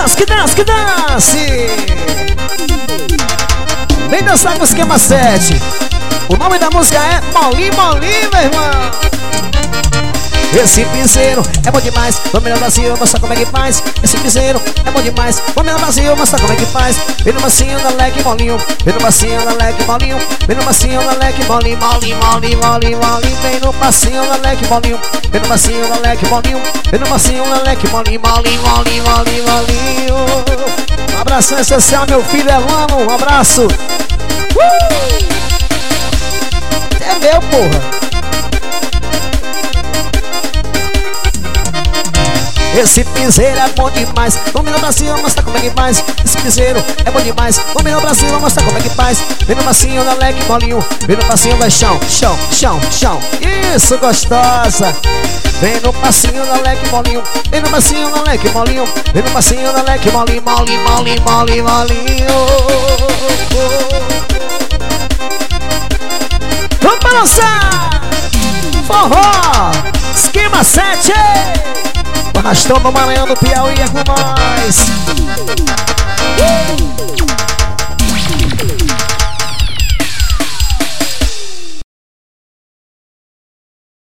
dance, que dance, que dance. Vem dançar com o esquema 7. O nome da música é Molim, Molim, meu irmão. Esse piseiro é bom demais. Vamos no Brasil, mostra como é que faz. Esse piseiro é bom demais. Vamos no Brasil, mostra como é que faz. Vem no macinho da leque molinho. Vem no macinho da leque molinho. Vem no macinho da leque molinho. Molinho, molinho, molinho, molinho. Vem no macinho da leque molinho. Vem no macinho da leque molinho. Vem no macinho da leque molinho. Molinho, molinho, molinho, molinho. Um abração especial, meu filho Elano. Um abraço. É meu, porra. Esse piseiro é bom demais. Vamos no Brasil, mostra como é que faz. Esse piseiro é bom demais. Vamos no Brasil, mostra como é que faz. Vem no macinho da leque molinho. Vem no passinho, vai chão, chão, chão, chão. Isso, gostosa. Vem no passinho da leque molinho. Vem no macinho da leque molinho. Vem no passinho da leque molinho. Molinho, molinho, molinho, molinho. Vamos pra dançar. Forró, esquema 7. Arrastão no Maranhão, do Piauí é com nós.